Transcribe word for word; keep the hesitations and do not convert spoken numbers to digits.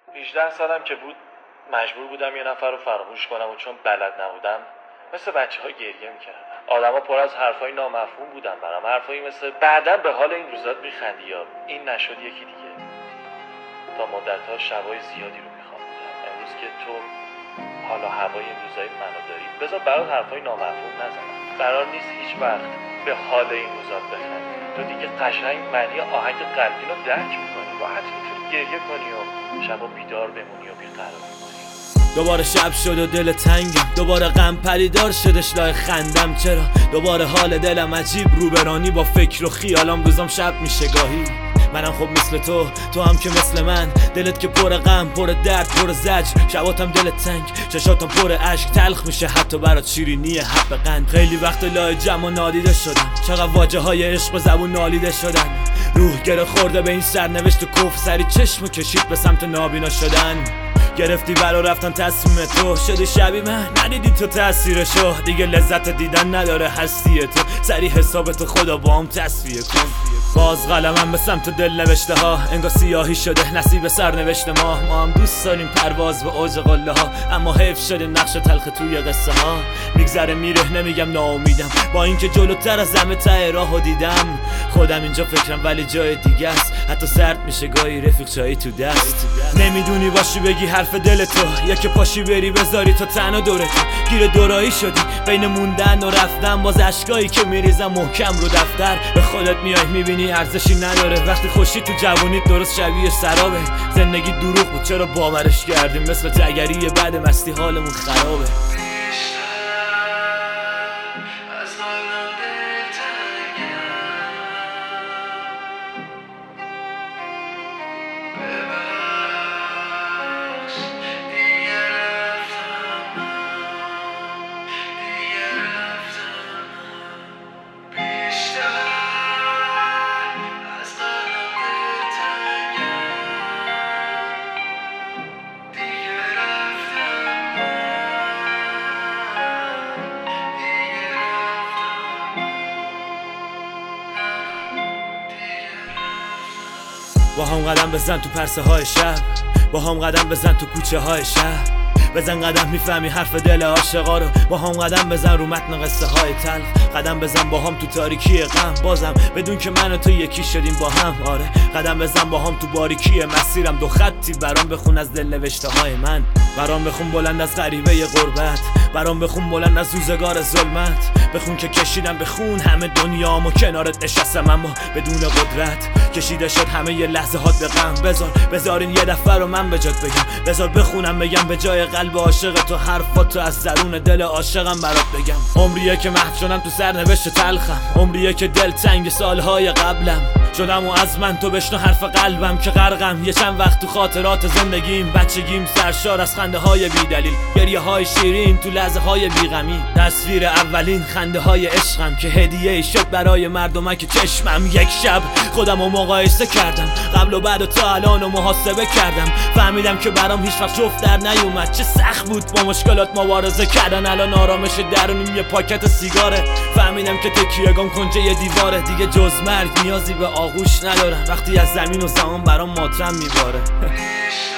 هجده سالم که بود مجبور بودم یه نفر رو فراموش کنم و چون بلد نبودم مثل بچه ها گریه میکردم. آدم ها پر از حرفای نامفهوم بودن برام، حرفایی مثل بعداً به حال این روزات میخندی یا این نشد یکی دیگه. تا مدت ها شبای زیادی رو میخوابیدم. امروز که تو حالا هوای این روزای منو داری بذار برات حرفای نامفهوم نزنم. قرار نیست هیچ وقت به حال این روزات بخندی. تو دیگه قشنگ معنی آهنگ غمگین رو درک میکنی، راحت میتونی گریه کنی و شبا بیدار بمونی و بیقرار بمونی. دوباره شب شد و دل تنگم، دوباره غم پریدار شدش لای خندم. چرا دوباره حال دلم عجیب، روبرانی با فکر و خیالم روزم شب میشه گاهی. منم خب مثل تو، تو هم که مثل من، دلت که پر غم، پر درد، پر زجر. شباتم دلت تنگ، چشاتم پر اشک، تلخ میشه حتی برات شیرینی حب قند. خیلی وقت لای جمع نادیده شدم، چقدر واجه های عشق و زبون نالیده شدن. روح گره خورده به این سرنوشت کف، سری چشم کشید به سمت نابینا شدن. گرفتی برا رفتن تصمیم تو، شدی شبیه من ندیدی تو تأثیرشو. دیگه لذت دیدن نداره هستی تو، سری حسابت خدا با هم تصفیه کن. باز قلمم به سمت دل نوشته ها، انگار سیاهی شده نصیب سرنوشت ما. ما هم دوست داریم پرواز به اوج قله ها، اما حیف شده نقش تلخ توی قصه ها. میگذره میره نمیگم ناامیدم، با اینکه جلوتر از همه ته راهو دیدم. خودم اینجا فکرم ولی جای دیگه است، حتی سرد میشه گاهی رفیق چایی تو دست. نمیدونی باشی بگی حرف دل تو، یا که پاشی بری بذاری تو تنها دورت. گیر دورایی شدی بین موندن و رفتن، باز اشکایی که میریزم محکم رو دفتر. به خودت میای میبینی ارزشی نداره، وقتی خوشی تو جوونیت درست شبیه سرابه. زندگی دروغ بود چرا باورش کردیم، مثل تگری بعد مستی حالمون خرابه. با هم قدم بزن تو پرسه های شب، با هم قدم بزن تو کوچه های شهر. بزن قدم میفهمی حرف دل عاشقا رو، با هم قدم بزن رو متن قصه های تلخ. قدم بزن با هم تو تاریکی غم، بازم بدون که من و تو یکی شدیم با هم. آره قدم بزن با هم تو باریکی مسیرم، دو خطی برام بخون از دل نوشته های من. برام بخون بلند از غریبه غربت، برام بخون بلند از روزگار ظلمت. بخون که کشیدم بخون همه دنیامو، کنارت نشستم اما بدون قدرت. کشیده شد همه یه لحظه هات به غم، بذار بذارین یه دفعه رو من به جات بگم. بذار بخونم بگم به جای قلب عاشق تو، حرفاتو از درون دل عاشقم برات بگم. عمریه که محو شدم تو سرنوشت تلخم، عمریه که دل تنگ سالهای قبلم شدم و از من تو بشنو حرف قلبم که غرقم. یه چند وقت تو خاطرات زندگیم، بچگیم سرشار از خنده های بی دلیل، گریه های شیرین تو لحظه های بیغمی. تصویر اولین خنده های عشقم که هدیه ای شد برای مردمک چشمم. یک شب خودم رو مقایسه کردم، قبل و بعد و تا الان رو محاسبه کردم. فهمیدم که برام هیچ وقت جفت در نیومد، چه سخت بود با مشکلات مبارزه کردن. الان آرامش درونیم یه پاکت سیگاره، فهمیدم که تکیه‌گام کنجه یه دیواره. دیگه جز مرگ نیازی به آغوش ندارم، وقتی از زمین و زمان برام ماتم میباره.